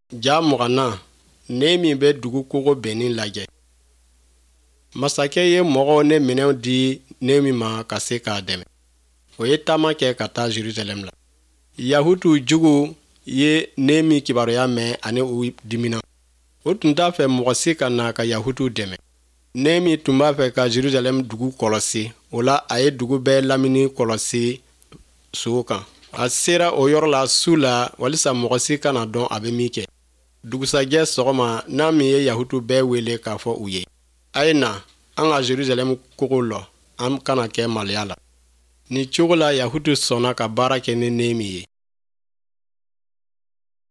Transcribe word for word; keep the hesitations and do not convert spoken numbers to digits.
Ja mugana Nehemi bɛ dugu kogo bennin lajɛ. Masakɛ ye mɔgɔw ne minɛw di Nehemi ma ka se k'a dɛmɛ. O ye taama kɛ ka taa Jerusalem la. Yahudu jugu ye Nehemi kibaruya mɛn ani u dimina. O tun t'a fɛ mɔgɔ si ka na ka Yahudu dɛmɛ. Nehemi tun b'a fɛ ka Jerusalem dugu kɔlɔsi. O la a ye dugu bɛɛ lamini kɔlɔsi sow kan. A sera o yɔrɔ la su la walisa mɔgɔ si kana dɔn a bɛ min kɛ. Dugusajɛ sɔgɔma n'a min ye Yahudu bɛɛ wele k'a fɔ u ye. A ye na, an ka Jerusalem kogo lɔ, an kana kɛ maloya la. Ni cogo la Yahudu sɔnna ka baara kɛ ni Nehemi ye.